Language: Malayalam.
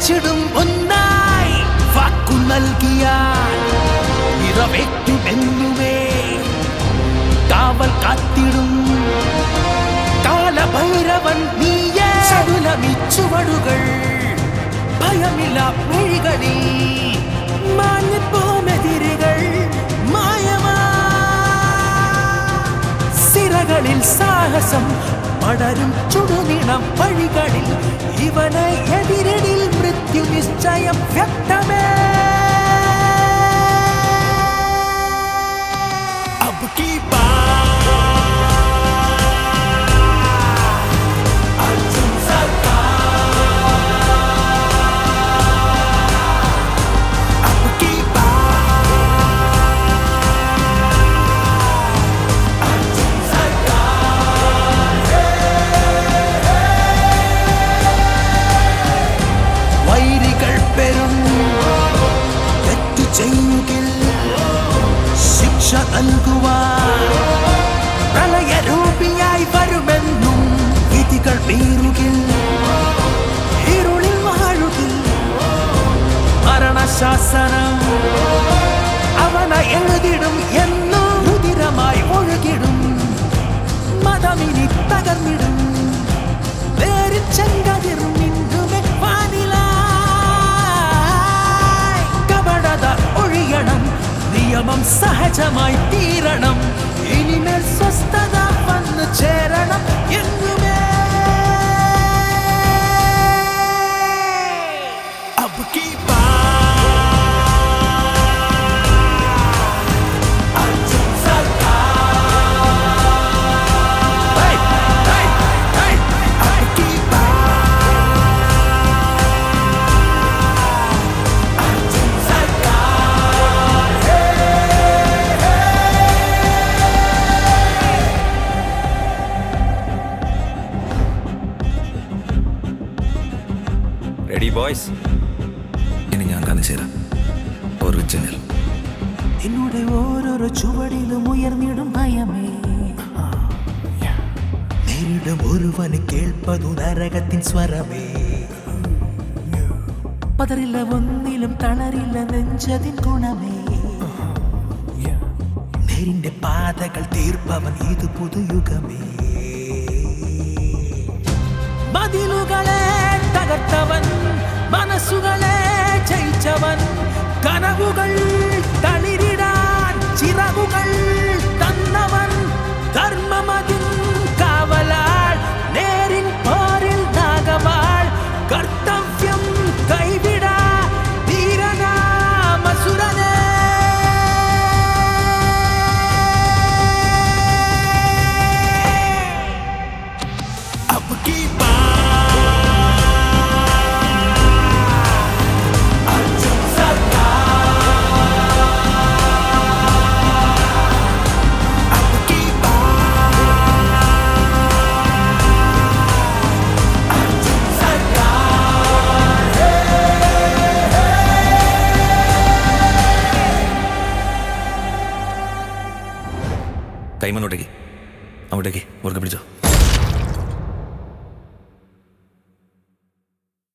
ഒന്നിച്ചിടും ഒന്നായി വാക്കു നൽകിയാൽ നിറവേറ്റുമെന്നുമേ കാവൽ കാത്തിടും കാലഭൈരവൻ നീയേ ചടുലമിച്ചുവടുകൾ ഭയമില്ല മിഴികളിൽ മാഞ്ഞിപ്പോമെതിരുകൾ മായമാ സിരകളിൽ സാഹസം പടരും ചുടുനിണം വഴികളിൽ ഇവനെ എതിരിടിൽ മൃത്യു നിശ്ചയം വ്യക്തമേ अब की ശിക്ഷ നൽകുവാൻ പ്രളയരൂപിയായി വരുമെന്നും വിധികൾ വീറുകിൽ ഇരുളിൽ വാഴുകിൽ മരണശാസനം അവന എഴുതിടും എന്നും രുതിരമായി ഒഴുകിടും മതമിനി തകർന്നിടും വേറിൽ ചെങ്കതിർ മിന്നുമെ വാനിലായി കപടത ഒഴിയണം നിയമം സഹജമായി തീരണം ഇനിമേൽ സ്വസ്ഥത വന്നു ചേരണം എന്നുമേ अब की Ready, boys? ഇനി ഞാൻ കാണിച്ചുതരാം ഒറിജിനൽ. എന്നോട് ഓരോരോ ചുവടിലും ഉയർന്നിടും ഭയമേ നേരിടും ഒരുവന് കേൾപ്പതു നരകത്തിൻ സ്വരമേ പതറില്ല ഒന്നിലും തളരില്ല നെഞ്ചതിൻ ഗുണമേ നേരിന്റെ പാതകൾ തീർപ്പവൻ ഇത് പുതുയുഗമേ മതിലുകളെ തകർത്തവൻ മനസ്സുകളെ ജയിച്ചവൻ കനവുകൾ തളിരിടാൻ ചിറകുകൾ തന്നവൻ ധർമ്മമതിൻ കാവലാൾ നേരിൻ പോരിൽ നാഗവാൾ കർത്തവ്യം കൈവിടാ ധീരനാമസുരനേ अब की കൈമനോട്ടേക്ക് അങ്ങോട്ടേക്ക് മുറുകെ പിടിച്ചോ.